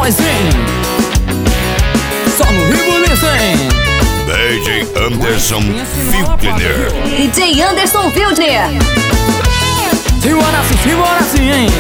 nós, hein? Só no Ribuliço, hein? DJ Anderson Wildner. DJ Anderson Wildner. Simbora assim, hein?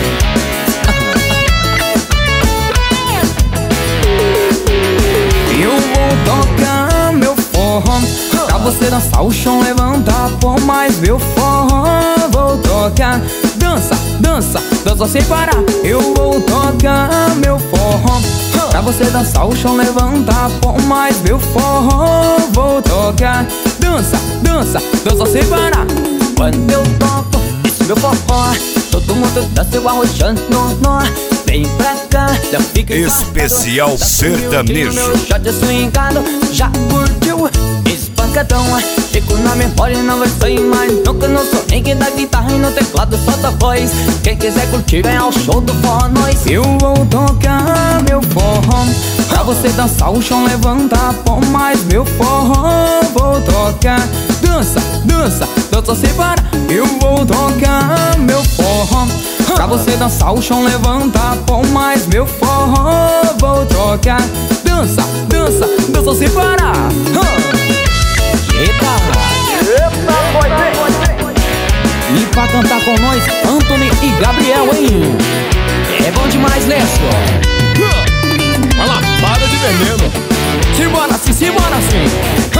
Eu vou tocar meu forró pra você dançar o chão, levantar por mais meu forró. Vou tocar, dança, dança, dança sem parar. Eu vou tocar meu forró pra você dançar o chão, levantar por mais meu forró. Vou tocar, dança, dança, dança sem parar. Quando eu toco esse meu forró, todo mundo dança eu arrochando no nó. Vem pra cá, já fica especial sertanejo. Meu shot é swingado, já curtiu? Espancadão, fico na memória e não vai sair mais nunca. Não sou ninguém da guitarra e no teclado solta a voz. Quem quiser curtir, vem ao show do forró nós. Eu vou tocar meu forró pra você dançar o chão, levantar por mais meu forró. Vou tocar, dança, dança, dança sem parar. Eu vou tocar meu forró pra você dançar o chão, levantar por mais meu forró. Vou tocar, dança, dança, dança sem parar. Eita, e pra cantar com nós, Anthony e Gabriel, hein? É bom demais, Lécio. Vai lá, para de veneno. Simbora assim, simbora assim.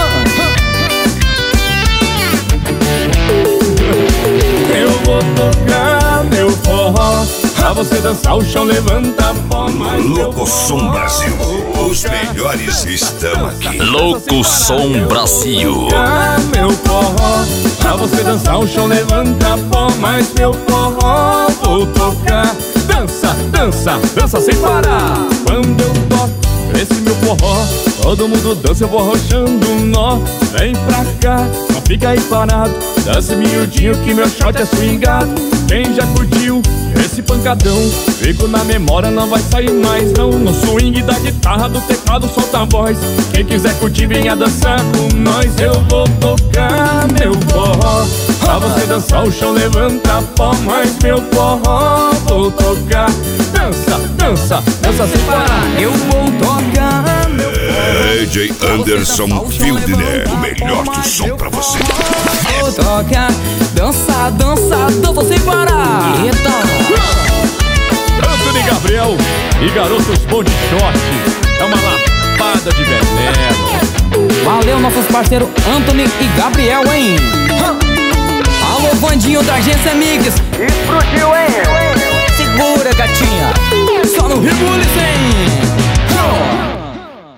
Eu vou tocar meu forró pra você dançar o chão, levanta a palma. Louco Som Brasil, os melhores estão aqui. Louco Som Brasil. Meu forró pra você dançar o chão, levanta a palma. Meu forró vou tocar, dança, dança, dança sem parar. Quando eu toco esse meu forró, todo mundo dança, eu vou arrochando um nó. Vem pra cá, não fica aí parado, dança miudinho que meu shot é swingado. Quem já curtiu esse pancadão, fico na memória, não vai sair mais não. No swing da guitarra, do teclado solta a voz. Quem quiser curtir, venha dançar com nós. Eu vou tocar meu forró pra você dançar o chão, levanta a palma. Meu forró vou tocar, dança, dança, dança sem parar. Eu vou tocar meu forró DJ Anderson Wildner, o melhor do som pra você. vou tocar, dança, dança, dança sem parar. Eita! Anthony Gabriel e Garotos Bom de Short, é uma lapada de veneno. Valeu, nossos parceiros Anthony e Gabriel, hein? Alô, Vandinho da Agência Mix. Explodiu, hein?